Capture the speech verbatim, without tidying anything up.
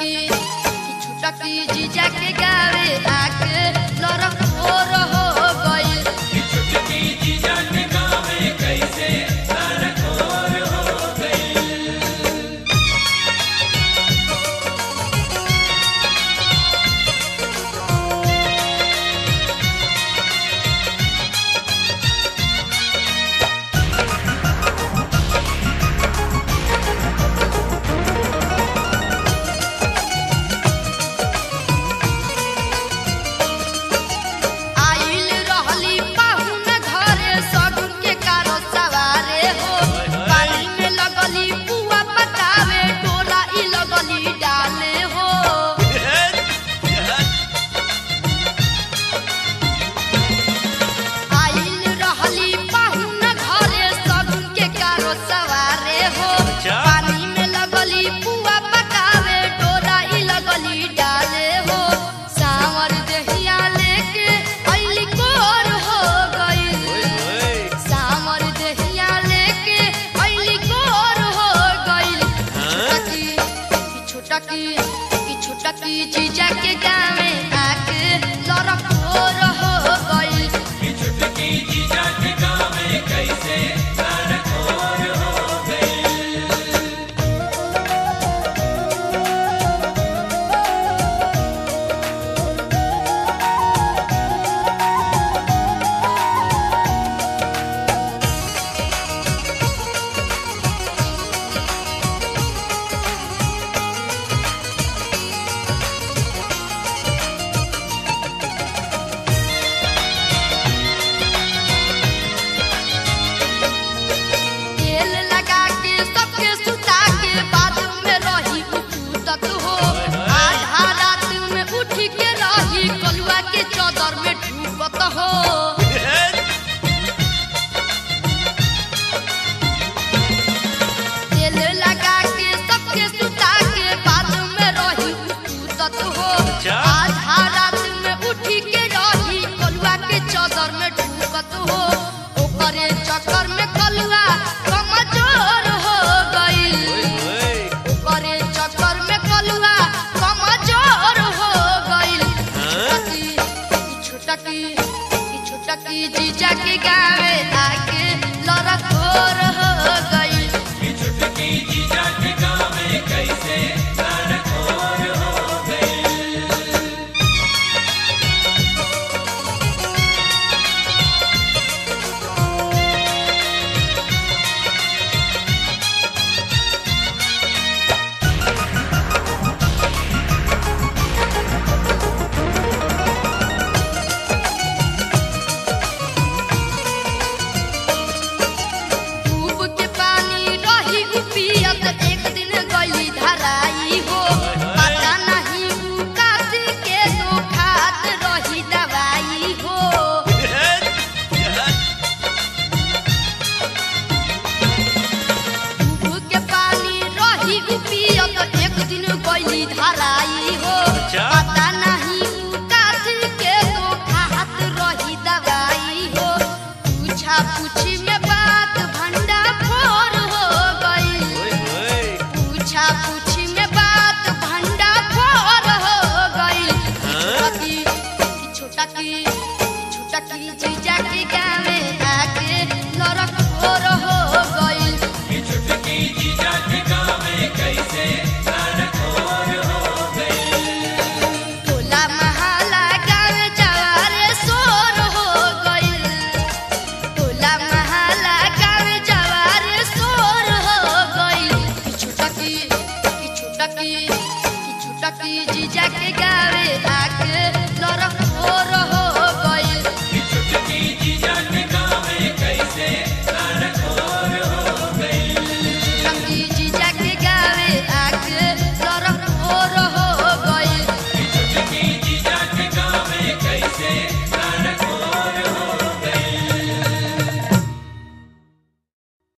छुटकी की छुटकी जीजा के गावे आके लरक और हो गइल की छुटकी जीजा के गावे कैसे लरक और हो गइल। छुटकी जीजा के गावे आके लरक और हो गइल की छुटकी जीजा के गावे कैसे लरक और हो गइल। चौदर में डूबत हो तेल लगा के सबके सुता के बाद में रही उतत हो आधा रात में उठी के रही कलुआ के चौदर में डूबत हो ओकरे चक्कर में कलुआ कमजोर हो गइल ओकरे चक्कर में कलुआ कमजोर हो गइल छुटकी छुटकी जीजा के गावे आके लरक और हो गइल की छुटकी जीजा के गावे कैसे लरक और हो गइल। एक दिन गली धराई हो पता नहीं उ काशी के दो खात रही दवाई हो दूध के पानी रही पियत एक दिन गली धराई हो पता नहीं उ काशी के दो खात रही दवाई हो पूछा पूछी में बात भंडा फोर हो गई पूछा पूछी में बात भंडा फोर हो गई छुटकी छुटकी जीजा के गावे आके लरक और हो गइल की छुटकी जीजा के गावे कैसे लरक और हो गइल। टोला महला गावे जवारे सोर हो गइल टोला महला गावे जवारे सोर हो गइल छुटकी छुटकी छुटकी जीजा के गावे आके